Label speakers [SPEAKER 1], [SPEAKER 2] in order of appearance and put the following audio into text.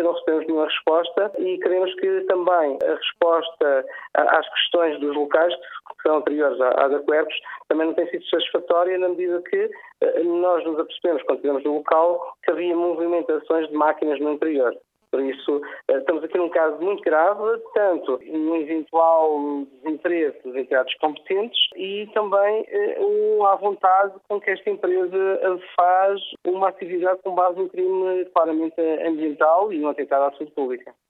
[SPEAKER 1] não recebemos nenhuma resposta e queremos que também a resposta às questões dos locais que são anteriores à da Quercus também não tem sido satisfatória na medida que nós nos apercebemos, quando estivemos no local, que havia movimentações de máquinas no interior. Por isso, estamos aqui num caso muito grave, tanto no eventual desinteresse dos entidades competentes e também à vontade com que esta empresa faz uma atividade com base no crime claramente ambiental e no atentado à saúde pública.